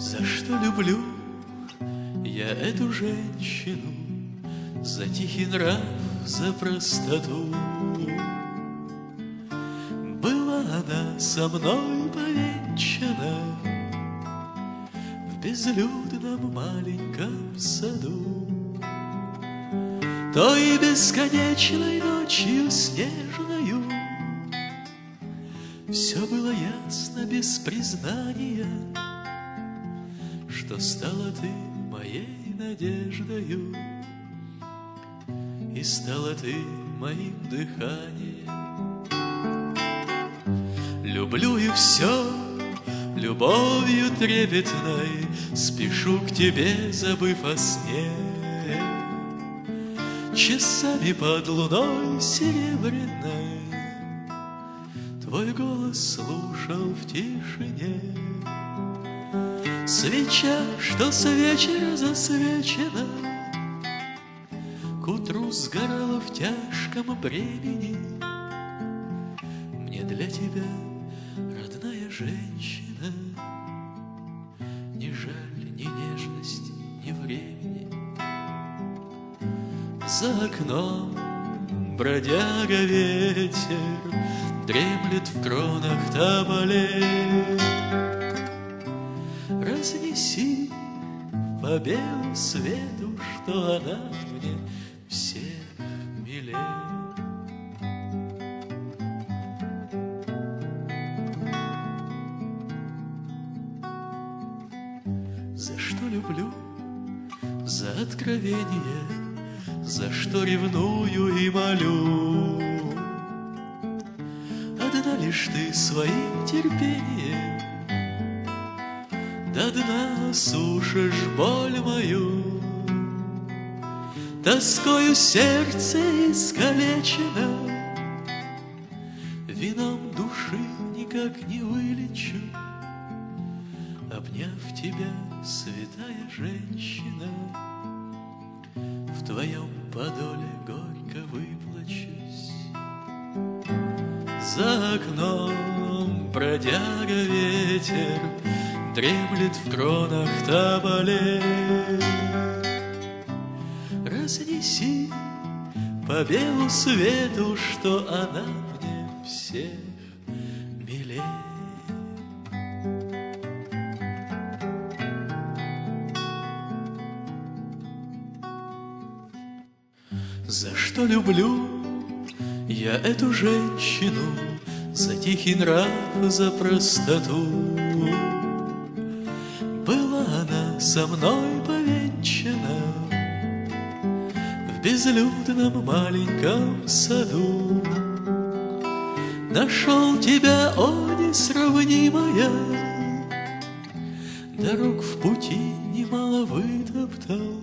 За что люблю я эту женщину? За тихий нрав, за простоту. Была она со мной повенчана в безлюдном маленьком саду. Той бесконечной ночью снежною все было ясно без признания, что стала ты моей надеждою, и стала ты моим дыханием. Люблю и все любовью трепетной спешу к тебе, забыв о сне. Часами под луной серебряной твой голос слушал в тишине. Свеча, что с вечера засвечена, к утру сгорала в тяжком бремени. Мне для тебя, родная женщина, не жаль ни нежности, ни времени. За окном бродяга ветер дремлет в кронах тополей. Разнеси по белу свету, что она мне всех милей. За что люблю? За откровение, за что ревную и молю. Одна лишь ты своим терпением до дна осушишь боль мою. Тоскою сердце искалечено, вином души никак не вылечу. Обняв тебя, святая женщина, в твоем подоле горько выплачусь. За окном бродяга ветер дремлет в кронах тополей. Разнеси по белу свету, что она мне всех милей. За что люблю я эту женщину? За тихий нрав, за простоту. Была она со мной повенчана в безлюдном маленьком саду. Нашел тебя, о несравнимая, дорог в пути немало вытоптал.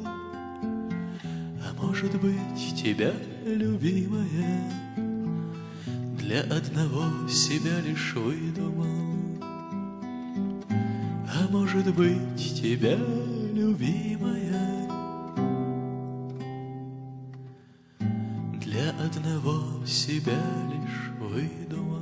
А может быть, тебя, любимая, для одного себя лишь выдумал. А может быть, тебя, любимая, для одного себя лишь выдумал.